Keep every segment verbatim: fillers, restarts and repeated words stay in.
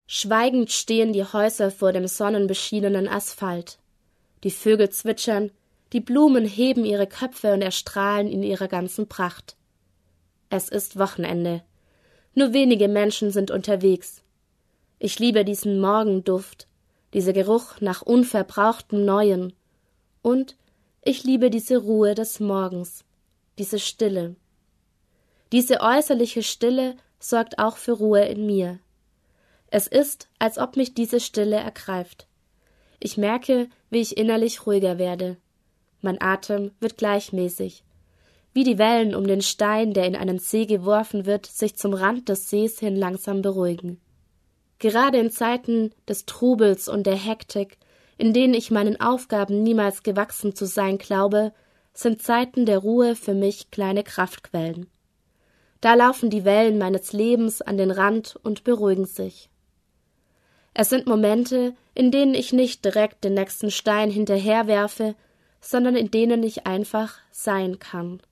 Schweigend stehen die Häuser vor dem sonnenbeschienenen Asphalt. Die Vögel zwitschern, die Blumen heben ihre Köpfe und erstrahlen in ihrer ganzen Pracht. Es ist Wochenende. Nur wenige Menschen sind unterwegs. Ich liebe diesen Morgenduft, dieser Geruch nach unverbrauchtem Neuen. Und ich liebe diese Ruhe des Morgens, diese Stille. Diese äußerliche Stille sorgt auch für Ruhe in mir. Es ist, als ob mich diese Stille ergreift. Ich merke, wie ich innerlich ruhiger werde. Mein Atem wird gleichmäßig. Wie die Wellen um den Stein, der in einen See geworfen wird, sich zum Rand des Sees hin langsam beruhigen. Gerade in Zeiten des Trubels und der Hektik, in denen ich meinen Aufgaben niemals gewachsen zu sein glaube, sind Zeiten der Ruhe für mich kleine Kraftquellen. Da laufen die Wellen meines Lebens an den Rand und beruhigen sich. Es sind Momente, in denen ich nicht direkt den nächsten Stein hinterherwerfe, sondern in denen ich einfach sein kann.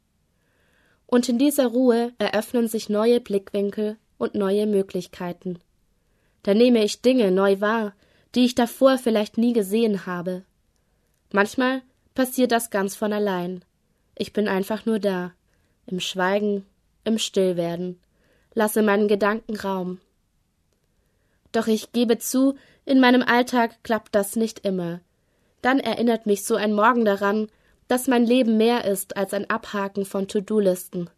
Und in dieser Ruhe eröffnen sich neue Blickwinkel und neue Möglichkeiten. Da nehme ich Dinge neu wahr, die ich davor vielleicht nie gesehen habe. Manchmal passiert das ganz von allein. Ich bin einfach nur da, im Schweigen, im Stillwerden, lasse meinen Gedanken Raum. Doch ich gebe zu, in meinem Alltag klappt das nicht immer. Dann erinnert mich so ein Morgen daran, dass mein Leben mehr ist als ein Abhaken von To-Do-Listen.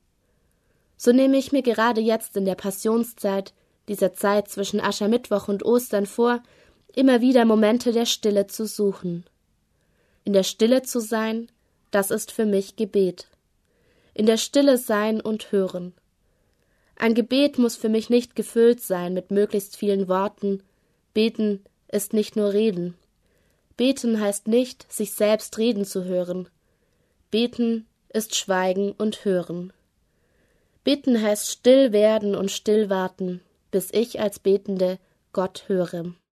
So nehme ich mir gerade jetzt in der Passionszeit, dieser Zeit zwischen Aschermittwoch und Ostern vor, immer wieder Momente der Stille zu suchen. In der Stille zu sein, das ist für mich Gebet. In der Stille sein und hören. Ein Gebet muss für mich nicht gefüllt sein mit möglichst vielen Worten. Beten ist nicht nur Reden. Beten heißt nicht, sich selbst reden zu hören. Beten ist Schweigen und Hören. Beten heißt still werden und still warten, bis ich als Betende Gott höre.